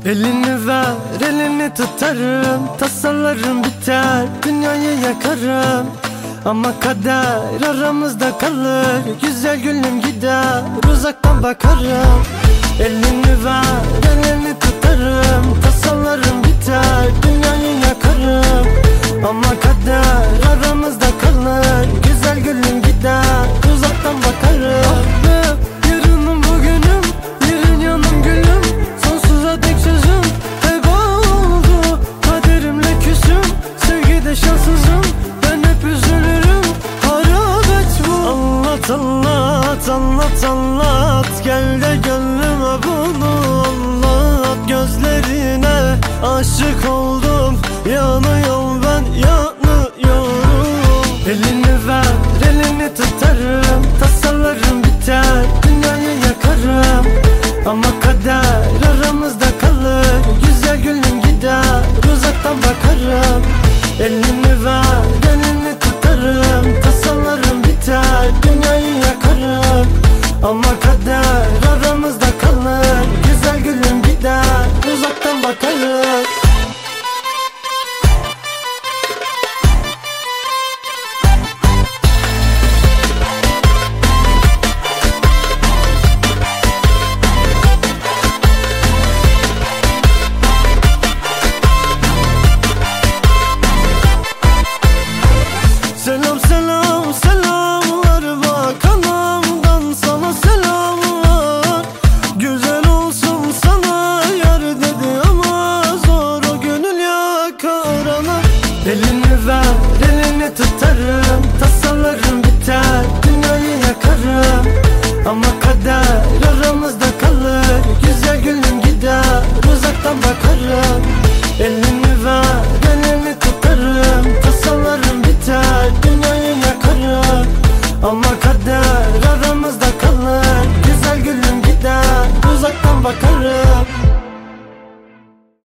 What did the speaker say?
Elini ver, elini tutarım, tasalarım biter, dünyayı yakarım. Ama kader aramızda kalır, güzel gülüm gider, uzaktan bakarım. Elini ver, elini tutarım, tasalarım biter, dünyayı yakarım. Ama kader aramızda kalır, güzel gülüm gider, uzaktan bakarım. Yarınım bugünüm, yarın yanım gülüm, sonsuza dek sözüm teba oldu. Kaderimle küsüm, sevgide şanssızım, ben hep üzülürüm, harabet bu. Anlat anlat anlat anlat, gel de gönlüme bunu anlat. Gözlerine aşık oldum, yanıyorum ben, yanıyorum. Elini ver, elini tutarım, tasalarım biter, dünyayı yakarım. Ama kader aramızda kalır, güzel gülüm gider, uzaktan bakarım. Elini ver, elini tutarım, tasalarım biter, dünyayı yakarım. Ama kader aramızda kalır, güzel gülüm gider, uzaktan bakarım. Selam selam selamlar, bak anamdan sana selamlar. Güzel olsun sana yar dedi ama zor o gönül yakar ana. Elini ver, elini tutarım, tasalarım biter, dünyayı yakarım. Ama kader aramızda kalır, güzel gülüm gider, uzaktan bakarım.